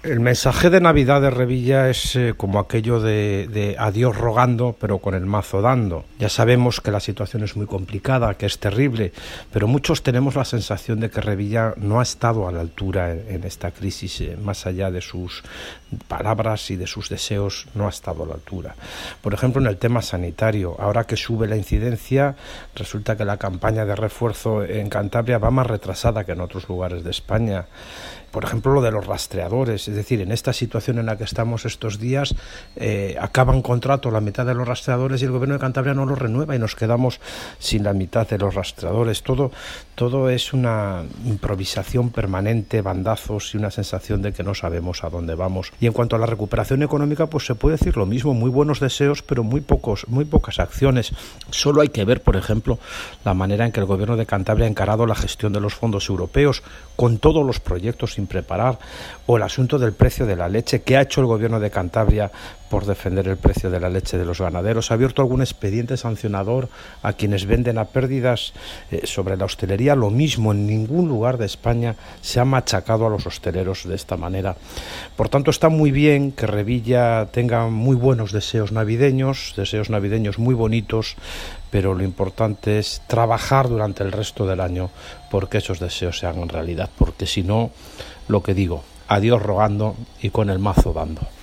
El mensaje de Navidad de Revilla es como aquello de adiós rogando, pero con el mazo dando. Ya sabemos que la situación es muy complicada, que es terrible, pero muchos tenemos la sensación de que Revilla no ha estado a la altura en esta crisis, más allá de sus palabras y de sus deseos, no ha estado a la altura. Por ejemplo, en el tema sanitario, ahora que sube la incidencia, resulta que la campaña de refuerzo en Cantabria va más retrasada que en otros lugares de España. Por ejemplo, lo de los rastreadores, es decir, en esta situación en la que estamos estos días, acaban contrato la mitad de los rastreadores y el gobierno de Cantabria no los renueva y nos quedamos sin la mitad de los rastreadores. Todo es una improvisación permanente, bandazos y una sensación de que no sabemos a dónde vamos. Y en cuanto a la recuperación económica, pues se puede decir lo mismo, muy buenos deseos, pero muy pocas acciones. Solo hay que ver, por ejemplo, la manera en que el gobierno de Cantabria ha encarado la gestión de los fondos europeos, con todos los proyectos sin preparar, o el asunto del precio de la leche. ¿Qué ha hecho el gobierno de Cantabria por defender el precio de la leche de los ganaderos? ¿Ha abierto algún expediente sancionador a quienes venden a pérdidas? Sobre la hostelería, lo mismo. En ningún lugar de España se ha machacado a los hosteleros de esta manera. Por tanto, está muy bien que Revilla tenga muy buenos deseos navideños muy bonitos, pero lo importante es trabajar durante el resto del año porque esos deseos se hagan realidad, porque si no, lo que digo, adiós rogando y con el mazo dando.